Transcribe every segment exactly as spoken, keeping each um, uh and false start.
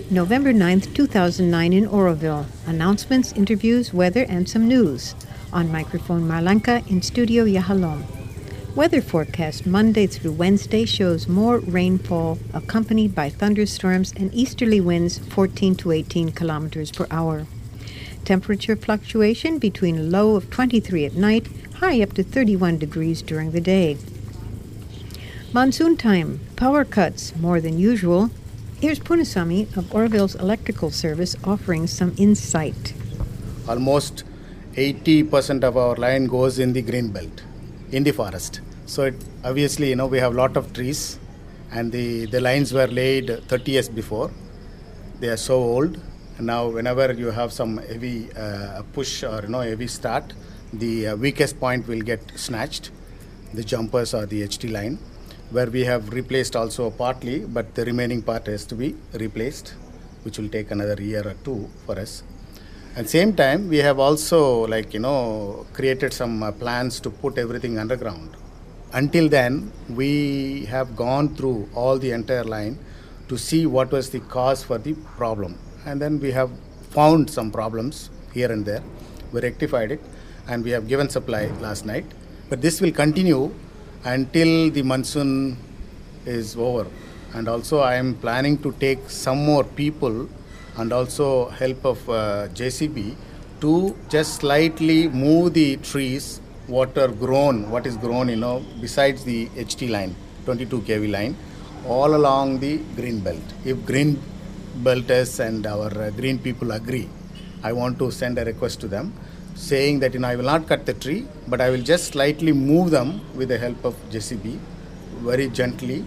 November ninth, two thousand nine in Oroville. Announcements, interviews, weather, and some news. On microphone Marlanka, in studio Yahalom. Weather forecast Monday through Wednesday shows more rainfall accompanied by thunderstorms and easterly winds fourteen to eighteen kilometers per hour. Temperature fluctuation between a low of twenty-three at night, high up to thirty-one degrees during the day. Monsoon time, power cuts more than usual. Here's Punasamy of Oroville's Electrical Service offering some insight. Almost eighty percent of our line goes in the green belt, in the forest. So it, obviously, you know, we have a lot of trees, and the, the lines were laid thirty years before. They are so old. And now whenever you have some heavy uh, push or, you know, heavy start, the uh, weakest point will get snatched, the jumpers or the H T line, where we have replaced also partly, but the remaining part has to be replaced, which will take another year or two for us. At the same time, we have also, like, you know, created some uh, plans to put everything underground. Until then, we have gone through all the entire line to see what was the cause for the problem. And then we have found some problems here and there. We rectified it, and we have given supply last night. But this will continue until the monsoon is over. And also I am planning to take some more people and also help of uh, J C B to just slightly move the trees, what are grown, what is grown, you know, besides the H T line, twenty-two K V line, all along the green belt. If green belters and our uh, green people agree, I want to send a request to them saying that, you know, I will not cut the tree, but I will just slightly move them with the help of J C B, very gently,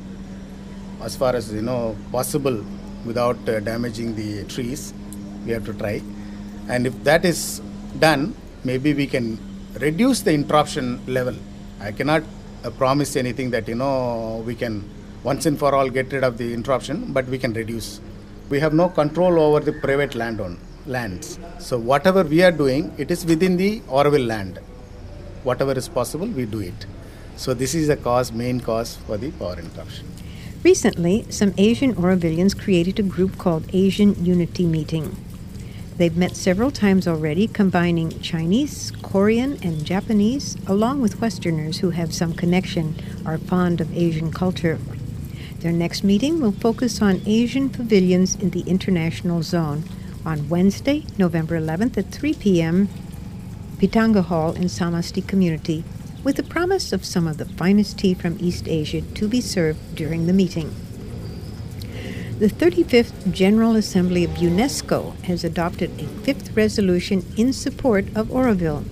as far as, you know, possible, without uh, damaging the trees. We have to try. And if that is done, maybe we can reduce the interruption level. I cannot uh, promise anything that, you know, we can once and for all get rid of the interruption, but we can reduce. We have no control over the private land on lands. So whatever we are doing, it is within the Oroville land. Whatever is possible, we do it. So this is the cause, main cause for the power interruption. Recently, some Asian Orovillians created a group called Asian Unity Meeting. They've met several times already, combining Chinese, Korean, and Japanese, along with Westerners who have some connection, are fond of Asian culture. Their next meeting will focus on Asian pavilions in the international zone on Wednesday, November eleventh at three p.m., Pitanga Hall in Samasti Community, with the promise of some of the finest tea from East Asia to be served during the meeting. The thirty-fifth General Assembly of UNESCO has adopted a fifth resolution in support of Oroville.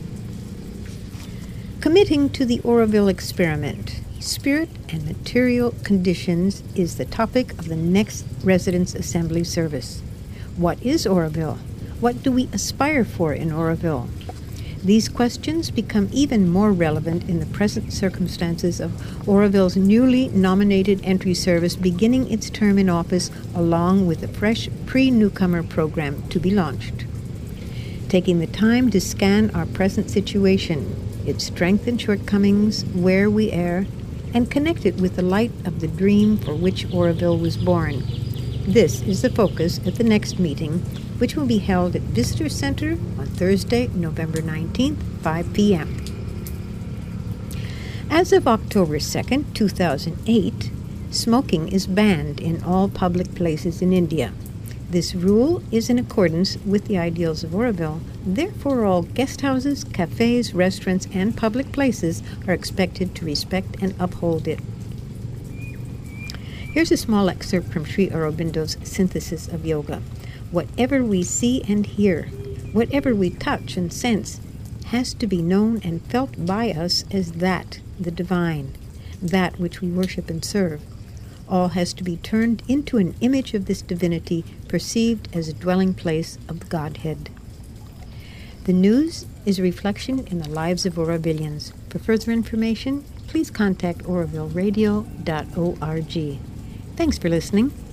Committing to the Oroville experiment, spirit and material conditions is the topic of the next Residents' Assembly service. What is Oroville? What do we aspire for in Oroville? These questions become even more relevant in the present circumstances of Oroville's newly nominated entry service beginning its term in office, along with a fresh pre-newcomer program to be launched. Taking the time to scan our present situation, its strengths and shortcomings, where we err, and connect it with the light of the dream for which Oroville was born. This is the focus at the next meeting, which will be held at Visitor Center on Thursday, November nineteenth, five p.m. As of October second, two thousand eight, smoking is banned in all public places in India. This rule is in accordance with the ideals of Oroville. Therefore, all guest houses, cafes, restaurants, and public places are expected to respect and uphold it. Here's a small excerpt from Sri Aurobindo's synthesis of yoga. Whatever we see and hear, whatever we touch and sense, has to be known and felt by us as that, the divine, that which we worship and serve. All has to be turned into an image of this divinity, perceived as a dwelling place of the Godhead. The news is a reflection in the lives of Orovillians. For further information, please contact oroville radio dot org. Thanks for listening.